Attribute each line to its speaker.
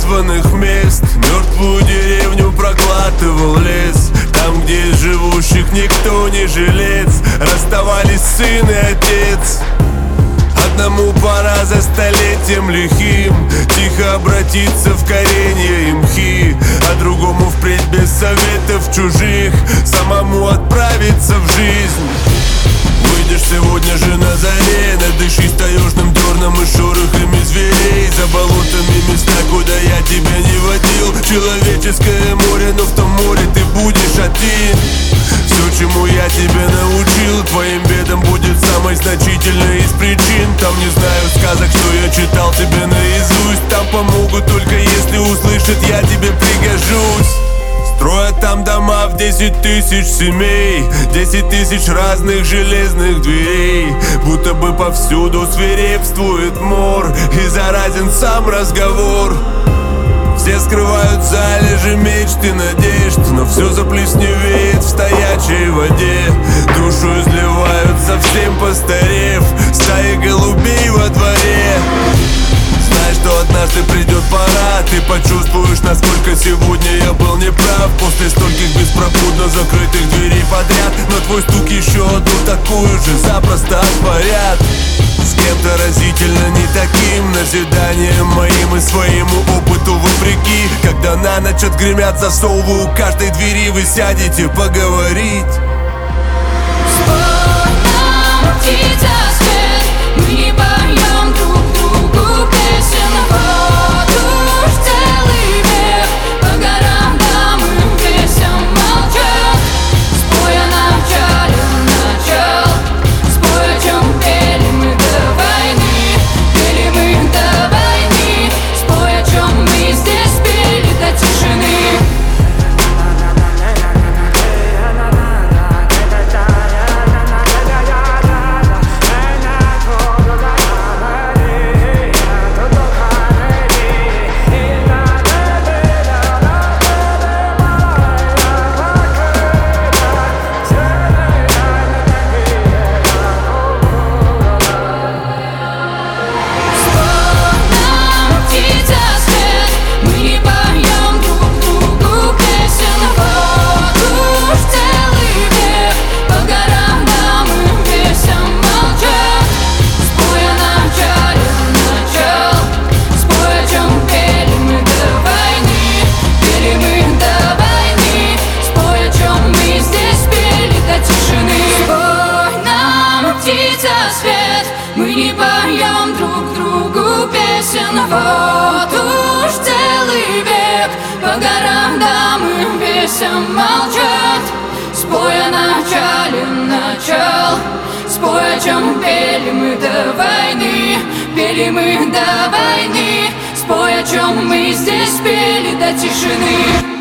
Speaker 1: названных мест. Мертвую деревню проглатывал лес. Там, где из живущих никто не жилец. Расставались сын и отец. Одному пора за столетием лихим тихо обратиться в коренья и мхи, а другому впредь без советов чужих самому отправиться в жизнь. Выйдешь сегодня же на заре, надышись таежным дерном и шорохами зверей. За болотами места, куда я тебя не водил. Человеческое море, но в том море ты будешь один. Все, чему я тебя научил, твоим бедам будет самой значительной из причин. Там не знаю сказок, что я читал тебе наизусть. Там помогут только если услышат, я тебе пригожусь. Строят там дома в 10 тысяч семей, 10 тысяч разных железных дверей. Будто бы повсюду свирепствует мор и заразен сам разговор. Все скрывают залежи мечт и надежд, но все заплесневеет в стоячей воде. Душу изливают совсем постарев стаи голубей во дворе. Знай, что однажды придет пора, ты почувствуешь, насколько сегодня я был неправ. После стольких беспробудно закрытых дверей подряд, но твой стук еще одну такую же запросто отворят. С кем-то разительно не таким назиданием моим и своему опыту вопреки. Когда на ночь отгремят засовы у каждой двери, вы сядете поговорить.
Speaker 2: Спой нам, птица, свет, мы не поем друг другу песен. Вот уж целый век по горам дамы песен молчат. Спой о начале начал, спой, о чем пели мы до войны. Пели мы до войны, спой, о чем мы здесь пели до тишины. Мы не поем друг другу песен. Вот уж целый век по горам дамы песен молчат. Спой о начале начал, спой, о чем пели мы до войны. Пели мы до войны, спой, о чем мы здесь пели до тишины.